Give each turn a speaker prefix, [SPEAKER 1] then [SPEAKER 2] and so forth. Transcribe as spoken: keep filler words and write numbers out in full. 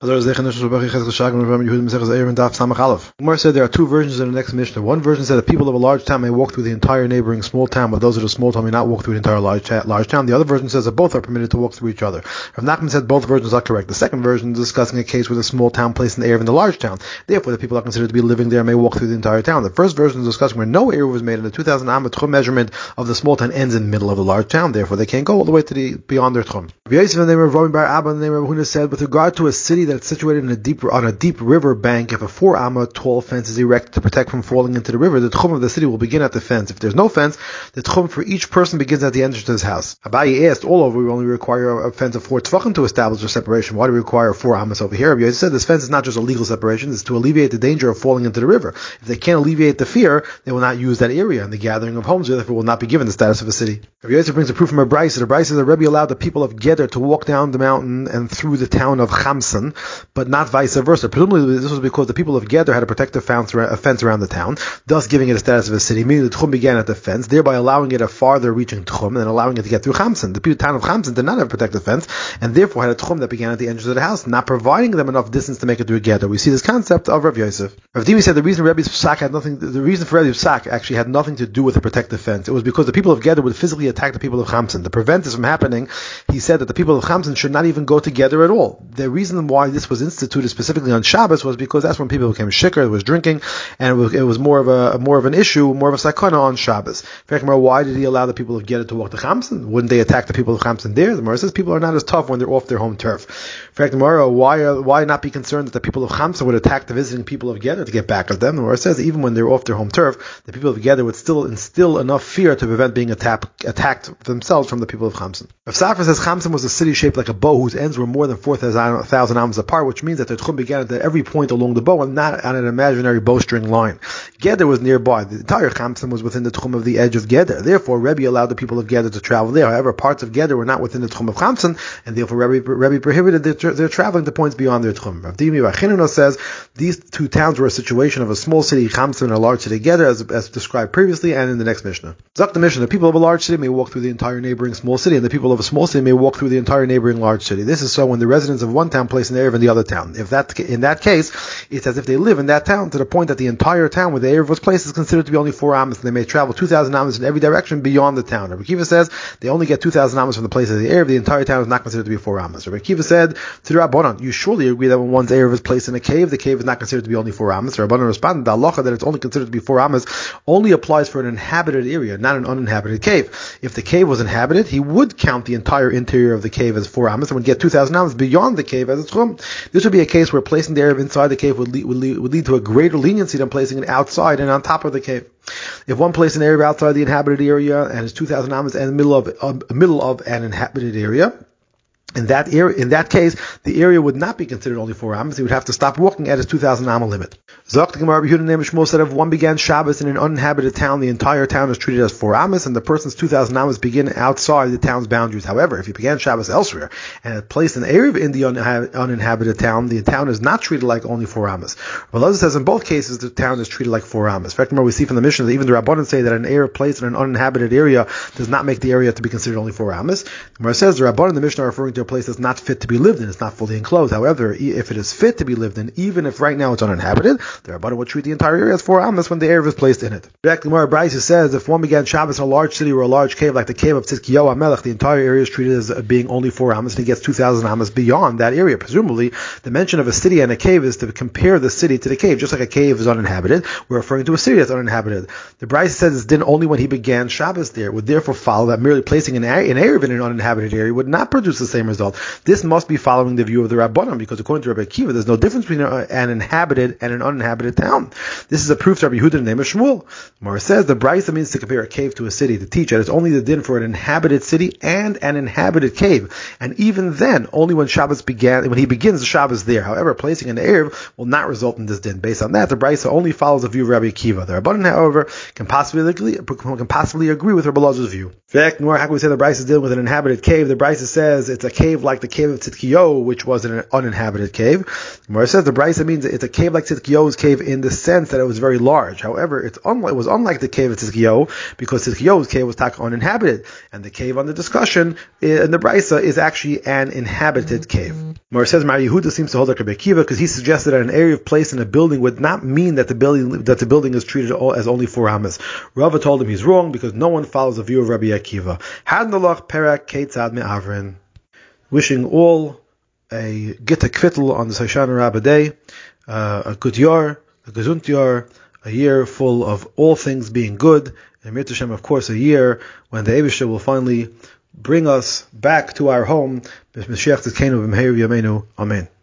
[SPEAKER 1] Gemara said there are two versions in the next Mishnah. One version said that people of a large town may walk through the entire neighboring small town, but those of a small town may not walk through the entire large, large town. The other version says that both are permitted to walk through each other. Rav Nachman said both versions are correct. The second version is discussing a case with a small town placed in the area of the large town. Therefore, the people are considered to be living there may walk through the entire town. The first version is discussing where no area was made, and the two thousand amma tchum measurement of the small town ends in the middle of the large town. Therefore, they can't go all the way to the beyond their tchum. Rav Yosef and the name of Rami bar Abba and the name of Huna said, with regard to a city that's situated in a deep on a deep river bank, if a four amma tall fence is erected to protect from falling into the river, the tchum of the city will begin at the fence. If there's no fence, the tchum for each person begins at the entrance to his house. Abayi asked, all over we only require a fence of four tefachim to establish a separation. Why do we require four ammas over here? Rabbi Yosef said this fence is not just a legal separation, it's to alleviate the danger of falling into the river. If they can't alleviate the fear, they will not use that area, and the gathering of homes therefore will not be given the status of a city. Rabbi Yosef brings a proof from a brayso. The brayso says the Rebbe allowed the people of Geder to walk down the mountain and through the town of Chamson, but not vice versa. Presumably this was because the people of Geder had a protective fence around the town, thus giving it a status of a city, meaning the tchum began at the fence, thereby allowing it a farther reaching tchum and allowing it to get through Chamson. The people, town of Chamson did not have a protective fence, and therefore had a tchum that began at the entrance of the house, not providing them enough distance to make it through Geder. We see this concept of Rav Yosef. Rav Dimi said the reason Rebbe's psak had nothing, the reason for Rebbe's psak actually had nothing to do with the protective fence. It was because the people of Geder would physically attack the people of Chamson. To prevent this from happening, he said that the people of Chamson should not even go together at all. The reason why this was instituted specifically on Shabbos was because that's when people became shikar, it was drinking, and it was, it was more of a more of an issue, more of a sakana on Shabbos. In fact, why did he allow the people of Geder to walk to Chamson? Wouldn't they attack the people of Chamson there? The Gemara says people are not as tough when they're off their home turf. In fact, the Gemara, why why not be concerned that the people of Chamson would attack the visiting people of Geder to get back at them? The Gemara says even when they're off their home turf, the people of Geder would still instill enough fear to prevent being attack, attacked themselves from the people of Chamson. Rav Safra says Chamson was a city shaped like a bow whose ends were more than four thousand amos apart, which means that the tchum began at every point along the bow and not on an imaginary bowstring line. Geder was nearby. The entire Chamson was within the tchum of the edge of Geder. Therefore, Rebbe allowed the people of Geder to travel there. However, parts of Geder were not within the tchum of Chamson, and therefore Rebbe, Rebbe prohibited their, their traveling to points beyond their tchum. Rav Dimi bar Chinuna says these two towns were a situation of a small city, Chamson, and a large city, Geder, as, as described previously and in the next Mishnah. Zok the Mishnah, the people of a large city may walk through the entire neighboring small city, and the people of a small city may walk through the entire neighboring large city. This is so when the residents of one town place an Erev in the other town. If that, in that case, it's as if they live in that town to the point that the entire town where the Erev was placed is considered to be only four amos, and they may travel two thousand amos in every direction beyond the town. Rabbi Kiva says they only get two thousand amos from the place of the Erev. The entire town is not considered to be four amos. Rabbi Kiva said to the Rabbanan, you surely agree that when one's Erev is placed in a cave, the cave is not considered to be only four amos. The Rabbanan responded, the halacha that it's only considered to be four amos only applies for an inhabited area, not an uninhabited cave. If the cave was inhabited, he would count the entire interior of the cave as four amos and would get two thousand amos beyond the cave as a tchum. This would be a case where placing the Erev inside the cave would lead, would, lead, would lead to a greater leniency than placing it outside and on top of the cave. If one placed an Erev outside the inhabited area and is two thousand amos in the middle of uh, middle of an inhabited area, in that area, in that case, the area would not be considered only four amos. He would have to stop walking at his two thousand amma limit. Zok the Gemara, Yehuda name of Shmuel said, if one began Shabbos in an uninhabited town, the entire town is treated as four amos, and the person's two thousand amos begin outside the town's boundaries. However, if he began Shabbos elsewhere and had placed an Erev in the unha- uninhabited town, the town is not treated like only four amos. Rabbi says in both cases the town is treated like four amos. In fact, we see from the Mishnah that even the Rabbanan say that an Erev placed in an uninhabited area does not make the area to be considered only four amos. The Gemara says the Rabbanan and the Mishnah are referring to a place that's not fit to be lived in. It's not fully enclosed. However, if it is fit to be lived in, even if right now it's uninhabited, the Rabbanan would treat the entire area as four amos when the Erev is placed in it. The Gemara Brayso says if one began Shabbos in a large city or a large cave like the cave of Tzidkiyahu HaMelech, the entire area is treated as being only four amos, and he gets two thousand amos beyond that area. Presumably, the mention of a city and a cave is to compare the city to the cave. Just like a cave is uninhabited, we're referring to a city that's uninhabited. The Brayso says it's din only when he began Shabbos there. It would therefore follow that merely placing an Erev in an uninhabited area would not produce the same result. This must be following the view of the Rabbanan, because according to Rabbi Akiva, there's no difference between an inhabited and an uninhabited town. This is a proof to Rabbi Yehuda in the name of Shmuel. Mara says the Brayso means to compare a cave to a city, to teach that it's only the din for an inhabited city and an inhabited cave, and even then, only when Shabbos began, when he begins the Shabbos there. However, placing an Erev will not result in this din. Based on that, the Brayso only follows the view of Rabbi Akiva. The Rabbanan, however, can possibly agree, can possibly agree with Rabbi Elazar's view. In fact, nor how can we say the Brayso is dealing with an inhabited cave? The Brayso says it's a cave like the cave of Tzidkiyahu, which was an uninhabited cave. Where it says the Brisa means it's a cave like Tzidkiyahu's cave in the sense that it was very large. However, it's unlike, it was unlike the cave of Tzidkiyahu because Tzidkiyahu's cave was taka uninhabited, and the cave under discussion in the Brisa is actually an inhabited cave. Where it says Mar Yehuda seems to hold like Rabbi Akiva because he suggested that an area of place in a building would not mean that the building that the building is treated as only four amas. Rava told him he's wrong because no one follows the view of Rabbi Akiva. Hadnalach Perak Keitzad Me'avrin. Wishing all a Gita Kvittel on the Hoshana Rabbah day, uh, a good year, a gesund year, a year full of all things being good, and Mir Hashem, of course, a year when the Eibusha will finally bring us back to our home. Amen.